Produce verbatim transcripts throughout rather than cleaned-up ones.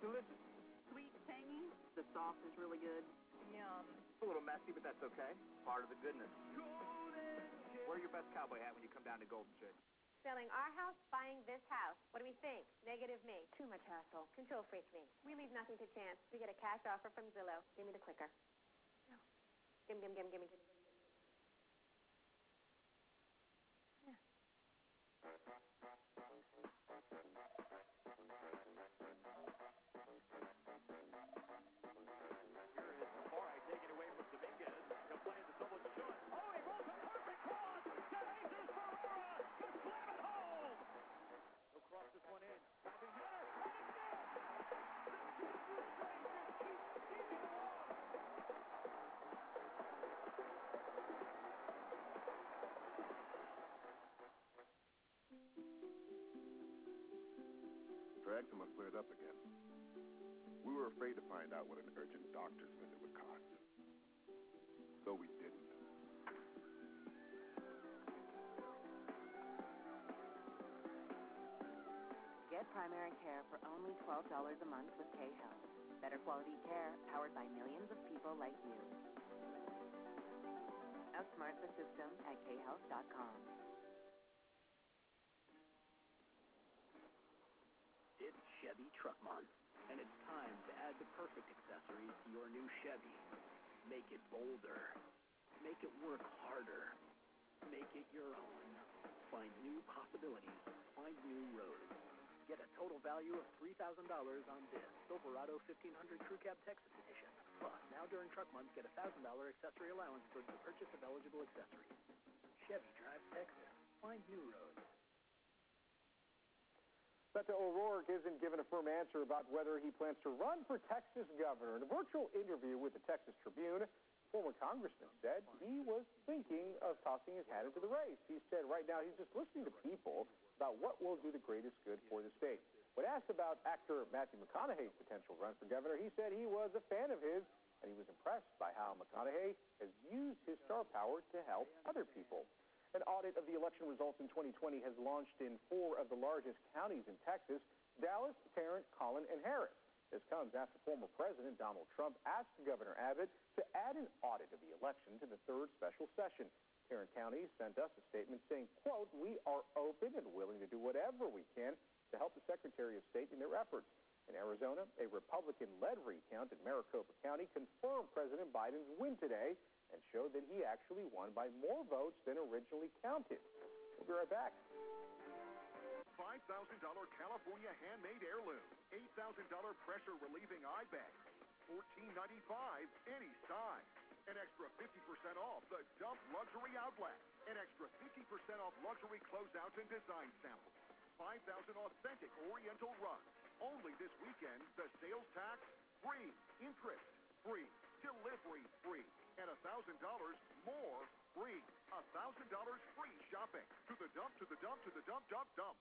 Delicious. Sweet, tangy. The sauce is really good. Yum. It's a little messy, but that's okay. Part of the goodness. Wear your best cowboy hat when you come down to Golden Chick. Selling our house, buying this house. What do we think? Negative me. Too much hassle. Control freak me. We leave nothing to chance. We get a cash offer from Zillow. Give me the clicker. No. Gimme, gimme, gimme, gimme, gimme. Yeah. Eczema flared up again. We were afraid to find out what an urgent doctor's visit would cost. So we didn't. Get primary care for only twelve dollars a month with K-Health. Better quality care powered by millions of people like you. Outsmart the system at K health dot com. It's Chevy Truck Month, and it's time to add the perfect accessories to your new Chevy. Make it bolder. Make it work harder. Make it your own. Find new possibilities. Find new roads. Get a total value of three thousand dollars on this Silverado fifteen hundred Crew Cab Texas Edition. Plus, now during Truck Month, get a one thousand dollars accessory allowance towards the purchase of eligible accessories. Chevy drives Texas. Find new roads. Beto O'Rourke isn't given a firm answer about whether he plans to run for Texas governor. In a virtual interview with the Texas Tribune, former congressman said he was thinking of tossing his hat into the race. He said right now he's just listening to people about what will do the greatest good for the state. When asked about actor Matthew McConaughey's potential run for governor, he said he was a fan of his and he was impressed by how McConaughey has used his star power to help other people. An audit of the election results in twenty twenty has launched in four of the largest counties in Texas: Dallas, Tarrant, Collin, and Harris. This comes after former President Donald Trump asked Governor Abbott to add an audit of the election to the third special session. Tarrant County sent us a statement saying, quote, "We are open and willing to do whatever we can to help the Secretary of State in their efforts." In Arizona, a Republican-led recount in Maricopa County confirmed President Biden's win today and showed that he actually won by more votes than originally counted. We'll be right back. five thousand dollars California handmade heirloom, eight thousand dollars pressure relieving eye bag, fourteen ninety-five any size. An extra fifty percent off the Dump Luxury Outlet. An extra fifty percent off luxury closeouts and design samples. five thousand authentic Oriental rugs. Only this weekend, the sales tax free, interest free, delivery free, and one thousand dollars more free. one thousand dollars free shopping. To the dump, to the dump, to the dump, dump, dump.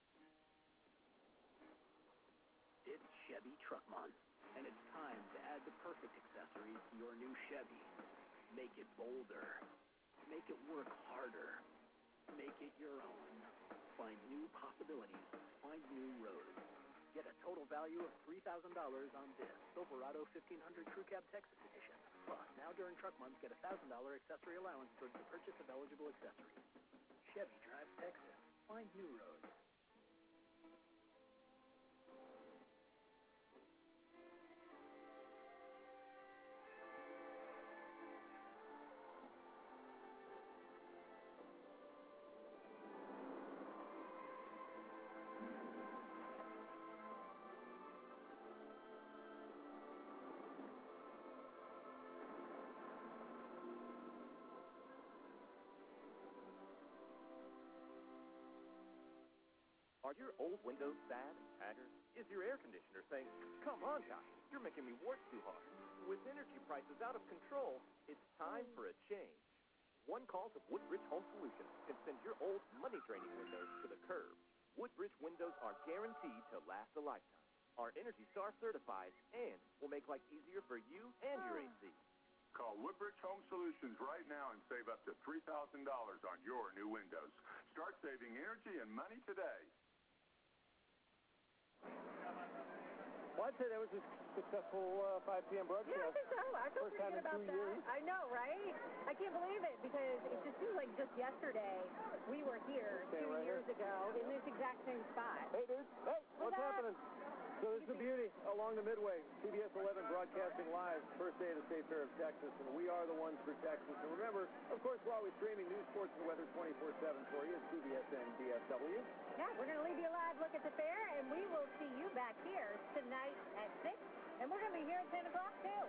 It's Chevy Truck Month, and it's time to add the perfect accessories to your new Chevy. Make it bolder. Make it work harder. Make it your own. Find new possibilities. Find new roads. Get a total value of three thousand dollars on this Silverado fifteen hundred Crew Cab Texas Edition. Plus, now during Truck Month, get a one thousand dollars accessory allowance towards the purchase of eligible accessories. Chevy drives Texas. Find new roads. Are your old windows sad and tattered? Is your air conditioner saying, "Come on, guys, you're making me work too hard"? With energy prices out of control, it's time for a change. One call to Woodbridge Home Solutions can send your old money-draining windows to the curb. Woodbridge windows are guaranteed to last a lifetime. Are Energy Star certified and will make life easier for you and your A C. Call Woodbridge Home Solutions right now and save up to three thousand dollars on your new windows. Start saving energy and money today. Well, I'd say that was a successful uh, five p m broadcast. Yeah, I think so. I feel First pretty time good in about two that. years. I know, right? I can't believe it because it just seems like just yesterday we were here Okay, two right years here. ago in this exact same spot. Hey, dude. Hey, what's up? happening? So this is the beauty along the Midway. C B S eleven broadcasting live, first day of the State Fair of Texas, and we are the ones for Texas. And remember, of course, we're always streaming news, sports, and weather twenty-four seven for you at C B S and D F W. Yeah, we're going to leave you a live look at the fair, and we will see you back here tonight at six, and we're going to be here at ten o'clock, too.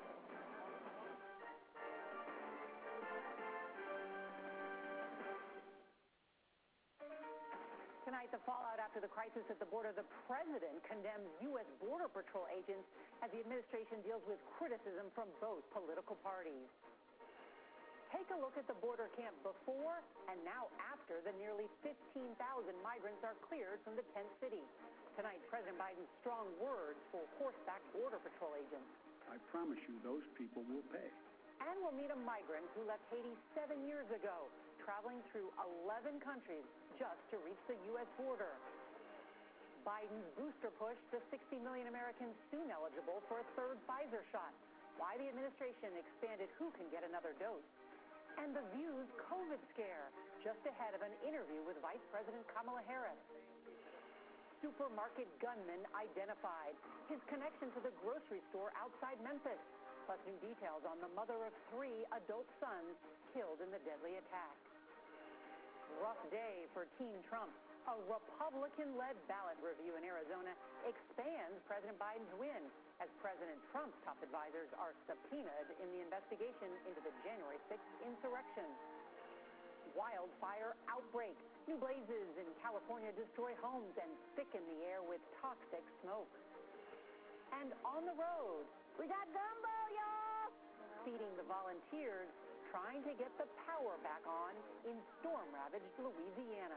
Tonight, the fallout after the crisis at the border. The president condemns U S Border Patrol agents as the administration deals with criticism from both political parties. Take a look at the border camp before and now after the nearly fifteen thousand migrants are cleared from the tent city. Tonight, President Biden's strong words for horseback Border Patrol agents. I promise you those people will pay. And we'll meet a migrant who left Haiti seven years ago, traveling through eleven countries just to reach the U S border. Biden's booster push to sixty million Americans soon eligible for a third Pfizer shot. Why the administration expanded who can get another dose. And the View's COVID scare, just ahead of an interview with Vice President Kamala Harris. Supermarket gunman identified. His connection to the grocery store outside Memphis. Plus new details on the mother of three adult sons killed in the deadly attack. Rough day for Team Trump. A Republican-led ballot review in Arizona expands President Biden's win as President Trump's top advisors are subpoenaed in the investigation into the January sixth insurrection. Wildfire outbreak. New blazes in California destroy homes and thicken the air with toxic smoke. And on the road, we got gumbo, y'all! Feeding the volunteers, trying to get the power back on in storm-ravaged Louisiana.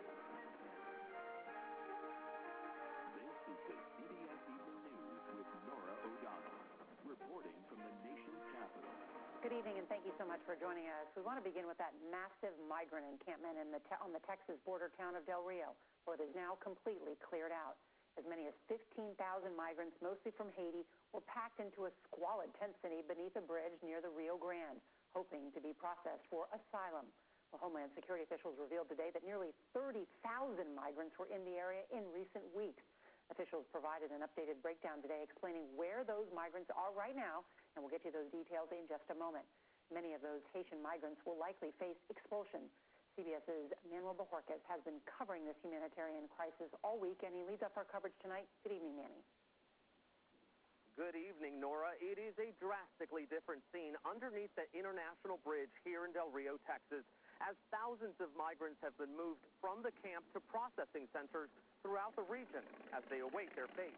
This is the C B S Evening News with Nora O'Donnell, reporting from the nation's capital. Good evening, and thank you so much for joining us. We want to begin with that massive migrant encampment in the te- on the Texas border town of Del Rio, where it is now completely cleared out. As many as fifteen thousand migrants, mostly from Haiti, were packed into a squalid tent city beneath a bridge near the Rio Grande, hoping to be processed for asylum. Well, Homeland Security officials revealed today that nearly thirty thousand migrants were in the area in recent weeks. Officials provided an updated breakdown today explaining where those migrants are right now, and we'll get you those details in just a moment. Many of those Haitian migrants will likely face expulsion. CBS's Manuel Bojorquez has been covering this humanitarian crisis all week, and he leads up our coverage tonight. Good evening, Manny. Good evening, Nora. It is a drastically different scene underneath the International Bridge here in Del Rio, Texas, as thousands of migrants have been moved from the camp to processing centers throughout the region as they await their fate.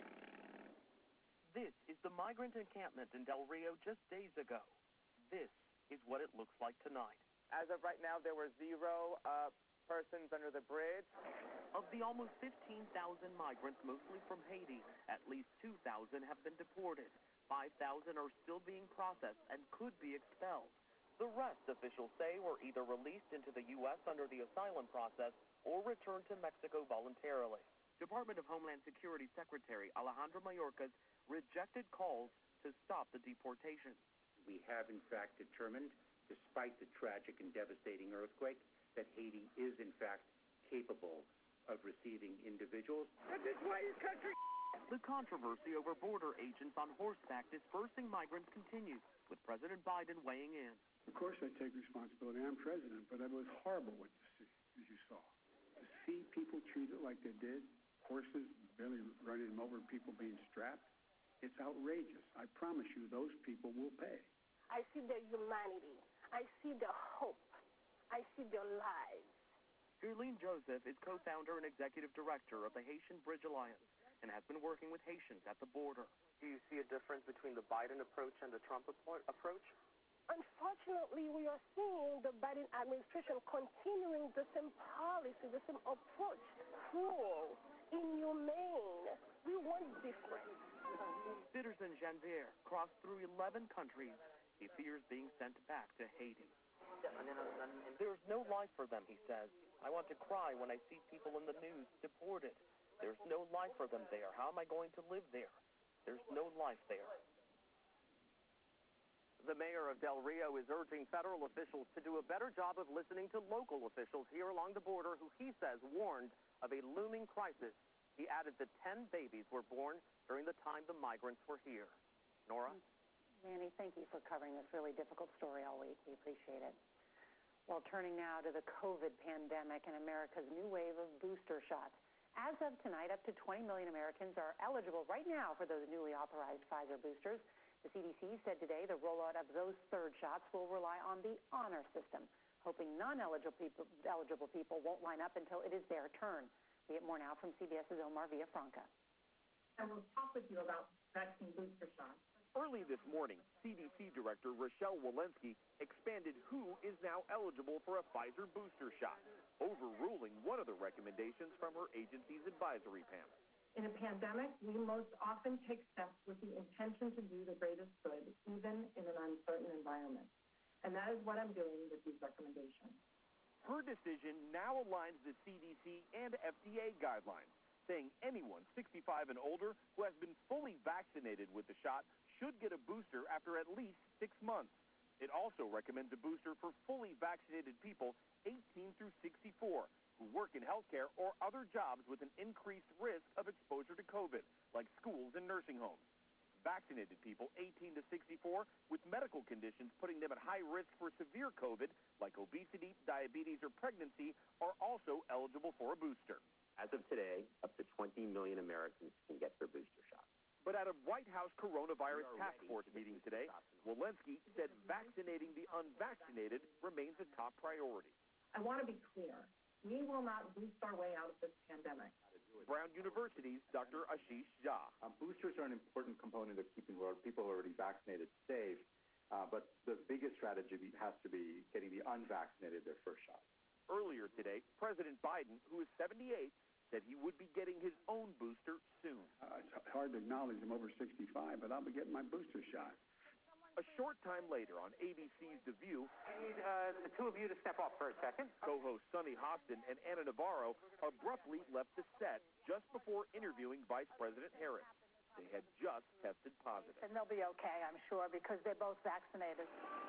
This is the migrant encampment in Del Rio just days ago. This is what it looks like tonight. As of right now, there were zero uh, persons under the bridge. Of the almost fifteen thousand migrants, mostly from Haiti, at least two thousand have been deported. five thousand are still being processed and could be expelled. The rest, officials say, were either released into the U S under the asylum process or returned to Mexico voluntarily. Department of Homeland Security Secretary Alejandro Mayorkas rejected calls to stop the deportation. We have, in fact, determined, despite the tragic and devastating earthquake, that Haiti is, in fact, capable of receiving individuals. And this way is country. The controversy over border agents on horseback dispersing migrants continues, with President Biden weighing in. Of course I take responsibility. I'm president, but it was horrible what you see, as you saw. To see people treated like they did, horses barely running them over, people being strapped, it's outrageous. I promise you those people will pay. I see their humanity. I see their hope. I see their lives. Julian Joseph is co-founder and executive director of the Haitian Bridge Alliance and has been working with Haitians at the border. Do you see a difference between the Biden approach and the Trump approach? Unfortunately, we are seeing the Biden administration continuing the same policy, the same approach, cruel, inhumane. We want difference. Citizen Janvier crossed through eleven countries. He fears being sent back to Haiti. There's no life for them, he says. I want to cry when I see people in the news deported. There's no life for them there. How am I going to live there? there's no life there. The mayor of Del Rio is urging federal officials to do a better job of listening to local officials here along the border who he says warned of a looming crisis. He added that ten babies were born during the time the migrants were here. Nora? Manny, thank you for covering this really difficult story all week. We appreciate it. Well, turning now to the COVID pandemic and America's new wave of booster shots. As of tonight, up to twenty million Americans are eligible right now for those newly authorized Pfizer boosters. The C D C said today the rollout of those third shots will rely on the honor system, hoping non-eligible people, eligible people won't line up until it is their turn. We get more now from CBS's Omar Villafranca. And we'll talk with you about vaccine booster shots. Early this morning, C D C Director Rochelle Walensky expanded who is now eligible for a Pfizer booster shot, overruling one of the recommendations from her agency's advisory panel. In a pandemic, we most often take steps with the intention to do the greatest good, even in an uncertain environment. And that is what I'm doing with these recommendations. Her decision now aligns the C D C and F D A guidelines, saying anyone sixty-five and older who has been fully vaccinated with the shot should get a booster after at least six months. It also recommends a booster for fully vaccinated people eighteen through sixty-four who work in healthcare or other jobs with an increased risk of exposure to COVID, like schools and nursing homes. Vaccinated people eighteen to sixty-four with medical conditions putting them at high risk for severe COVID, like obesity, diabetes, or pregnancy, are also eligible for a booster. As of today, up to twenty million Americans can get their booster shot. But at a White House coronavirus task force meeting today, Walensky said vaccinating the unvaccinated remains a top priority. I want to be clear. We will not boost our way out of this pandemic. Brown University's Doctor Ashish Jha. Um, boosters are an important component of keeping people already vaccinated safe, uh, but the biggest strategy has to be getting the unvaccinated their first shot. Earlier today, President Biden, who is seventy-eight, said he would be getting his own booster soon. Uh, it's hard to acknowledge I'm over sixty-five, but I'll be getting my booster shot. A short time later on A B C's The View, I need uh, the two of you to step off for a second. Co-hosts Sunny Hostin and Anna Navarro abruptly left the set just before interviewing Vice President Harris. They had just tested positive. And they'll be okay, I'm sure, because they're both vaccinated.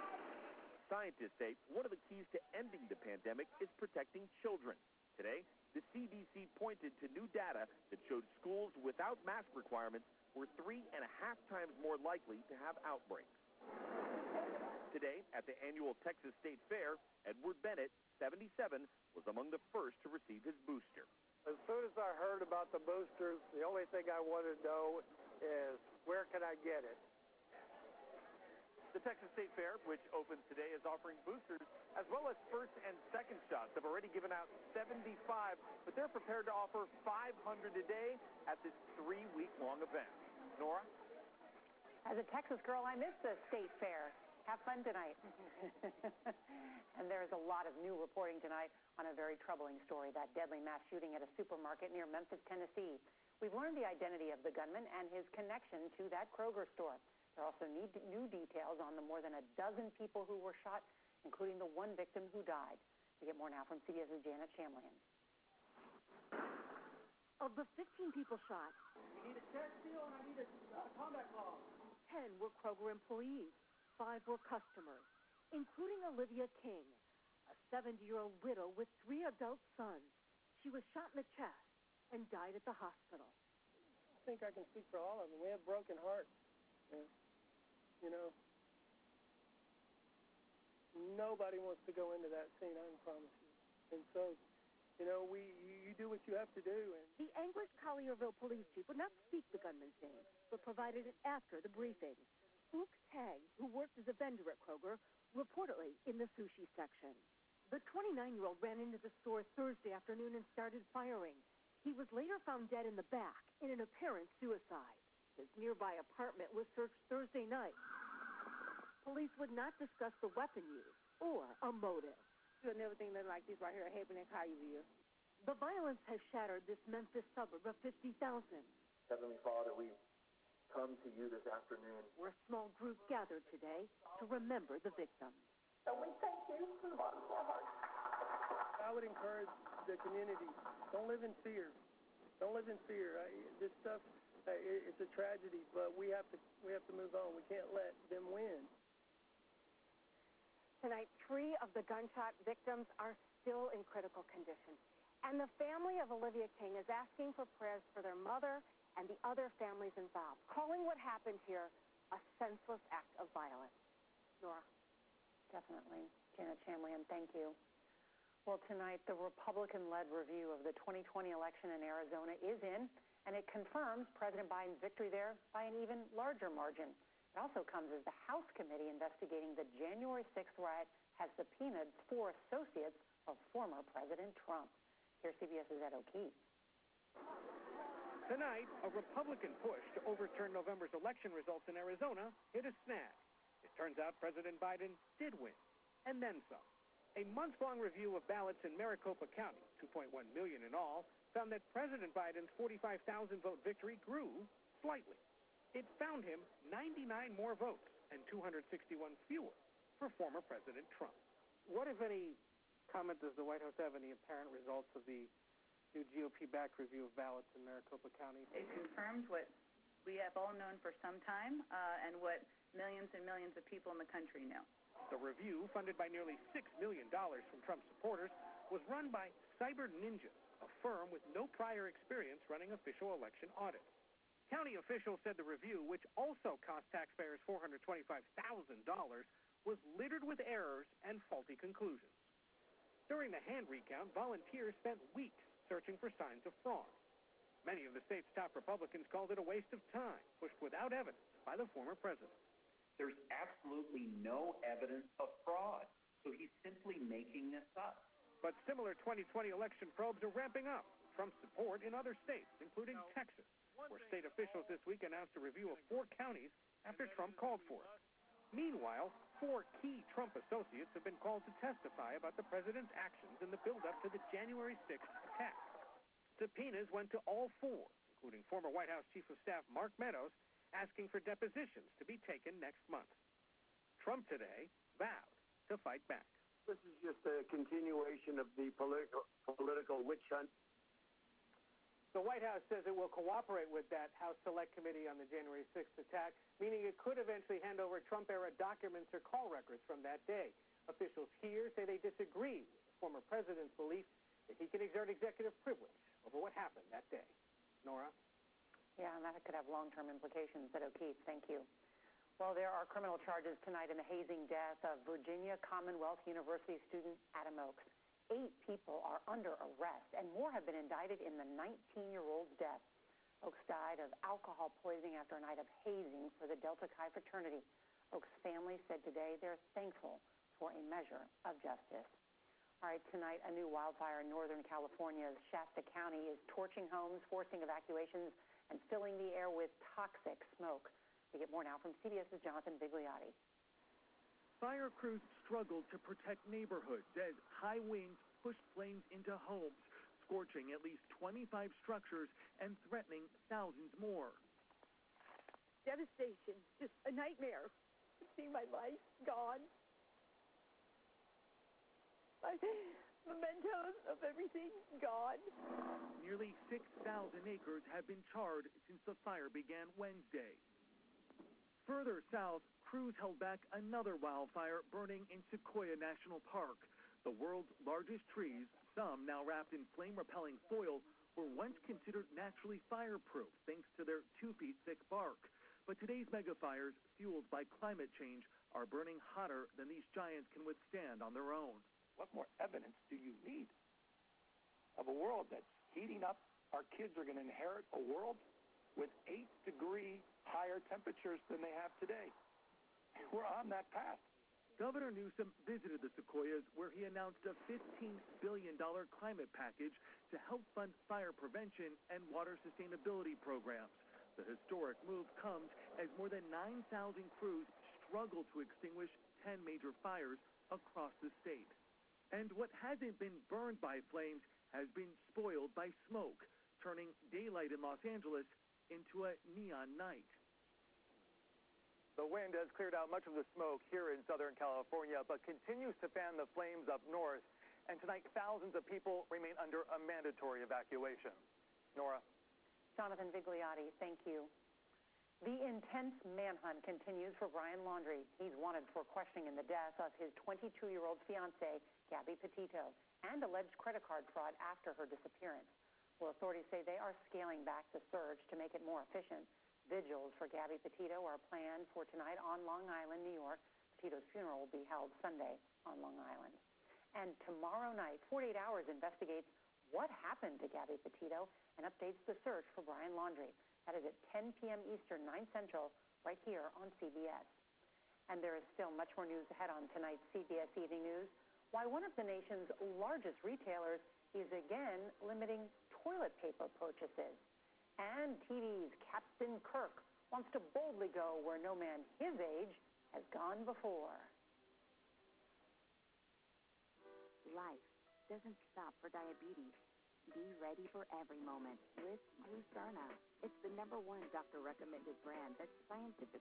Scientists say one of the keys to ending the pandemic is protecting children. Today, the C D C pointed to new data that showed schools without mask requirements were three and a half times more likely to have outbreaks. Today, at the annual Texas State Fair, Edward Bennett, seventy-seven, was among the first to receive his booster. As soon as I heard about the boosters, the only thing I wanted to know is, where can I get it? The Texas State Fair, which opens today, is offering boosters as well as first and second shots. They've already given out seventy-five, but they're prepared to offer five hundred a day at this three-week-long event. Nora? As a Texas girl, I miss the State Fair. Have fun tonight. And there's a lot of new reporting tonight on a very troubling story, that deadly mass shooting at a supermarket near Memphis, Tennessee. We've learned the identity of the gunman and his connection to that Kroger store. There are also need new details on the more than a dozen people who were shot, including the one victim who died. We get more now from CBS's Janet Shamlian. Of the fifteen people shot, I need a check seal and I need a uh, combat clause. ten were Kroger employees. Five were customers, including Olivia King, a seventy-year-old widow with three adult sons. She was shot in the chest and died at the hospital. I think I can speak for all of them. We have broken hearts. And, you know, nobody wants to go into that scene, I can promise you. And so, you know, we you, you do what you have to do. And the Anguish-Collierville police chief would not speak the gunman's name, but provided it after the briefing. Luke Tagg, who worked as a vendor at Kroger, reportedly in the sushi section. The twenty-nine-year-old ran into the store Thursday afternoon and started firing. He was later found dead in the back in an apparent suicide. His nearby apartment was searched Thursday night. Police would not discuss the weapon used or a motive. You'll never think nothing like this right here happening in Collierville. The violence has shattered this Memphis suburb of fifty thousand. Heavenly Father, we come to you this afternoon, where a small group gathered today to remember the victims. So we thank you from the bottom of our hearts. I would encourage the community, don't live in fear. Don't live in fear. I, this stuff, Hey, it, it's a tragedy, but we have to we have to move on. We can't let them win. Tonight, three of the gunshot victims are still in critical condition. And the family of Olivia King is asking for prayers for their mother and the other families involved, calling what happened here a senseless act of violence. Nora? Definitely. Janet Shanlian, thank you. Well, tonight, the Republican-led review of the twenty twenty election in Arizona is in, and it confirms President Biden's victory there by an even larger margin. It also comes as the House committee investigating the January sixth riot has subpoenaed four associates of former President Trump. Here's CBS's Ed O'Keefe. Tonight, a Republican push to overturn November's election results in Arizona hit a snag. It turns out President Biden did win, and then some. A month-long review of ballots in Maricopa County, two point one million in all, found that President Biden's forty-five thousand vote victory grew slightly. It found him ninety-nine more votes and two hundred sixty-one fewer for former President Trump. What, if any, comment does the White House have on the apparent results of the new G O P-backed review of ballots in Maricopa County? It confirmed what we have all known for some time uh, and what millions and millions of people in the country know. The review, funded by nearly six million dollars from Trump supporters, was run by Cyber Ninja, a firm with no prior experience running official election audits. County officials said the review, which also cost taxpayers four hundred twenty-five thousand dollars, was littered with errors and faulty conclusions. During the hand recount, volunteers spent weeks searching for signs of fraud. Many of the state's top Republicans called it a waste of time, pushed without evidence by the former president. There's absolutely no evidence of fraud, so he's simply making this up. But similar twenty twenty election probes are ramping up Trump's support in other states, including Texas, where state officials this week announced a review of four counties after Trump called for it. Meanwhile, four key Trump associates have been called to testify about the president's actions in the build-up to the January sixth attack. Subpoenas went to all four, including former White House Chief of Staff Mark Meadows, asking for depositions to be taken next month. Trump today vowed to fight back. This is just a continuation of the political political witch hunt. The White House says it will cooperate with that House Select Committee on the January sixth attack, meaning it could eventually hand over Trump-era documents or call records from that day. Officials here say they disagree with the former president's belief that he can exert executive privilege over what happened that day. Nora? Yeah, and that could have long-term implications. Ed O'Keefe, thank you. Well, there are criminal charges tonight in the hazing death of Virginia Commonwealth University student Adam Oaks. Eight people are under arrest, and more have been indicted in the nineteen-year-old's death. Oaks died of alcohol poisoning after a night of hazing for the Delta Chi fraternity. Oaks' family said today they're thankful for a measure of justice. All right, tonight, a new wildfire in Northern California's Shasta County is torching homes, forcing evacuations, and filling the air with toxic smoke. We get more now from CBS's Jonathan Vigliotti. Fire crews struggled to protect neighborhoods as high winds pushed flames into homes, scorching at least twenty-five structures and threatening thousands more. Devastation, just a nightmare. Seeing my life gone. My mementos of everything gone. Nearly six thousand acres have been charred since the fire began Wednesday. Further south, crews held back another wildfire burning in Sequoia National Park. The world's largest trees, some now wrapped in flame-repelling foil, were once considered naturally fireproof thanks to their two feet thick bark. But today's megafires, fueled by climate change, are burning hotter than these giants can withstand on their own. What more evidence do you need of a world that's heating up? Our kids are going to inherit a world with eight degree higher temperatures than they have today. We're on that path. Governor Newsom visited the Sequoias, where he announced a fifteen billion dollars climate package to help fund fire prevention and water sustainability programs. The historic move comes as more than nine thousand crews struggle to extinguish ten major fires across the state. And what hasn't been burned by flames has been spoiled by smoke, turning daylight in Los Angeles into a neon night. The wind has cleared out much of the smoke here in Southern California, but continues to fan the flames up north. And tonight, thousands of people remain under a mandatory evacuation. Nora? Jonathan Vigliotti, thank you. The intense manhunt continues for Brian Laundrie. He's wanted for questioning in the death of his twenty-two-year-old fiancée, Gabby Petito, and alleged credit card fraud after her disappearance. Well, authorities say they are scaling back the search to make it more efficient. Vigils for Gabby Petito are planned for tonight on Long Island, New York. Petito's funeral will be held Sunday on Long Island. And tomorrow night, forty-eight hours investigates what happened to Gabby Petito and updates the search for Brian Laundrie. That is at ten p.m. Eastern, nine Central, right here on C B S. And there is still much more news ahead on tonight's C B S Evening News. Why one of the nation's largest retailers is again limiting toilet paper purchases. And T V's Captain Kirk wants to boldly go where no man his age has gone before. Life doesn't stop for diabetes. Be ready for every moment with Glucerna. It's the number one doctor-recommended brand that's scientifically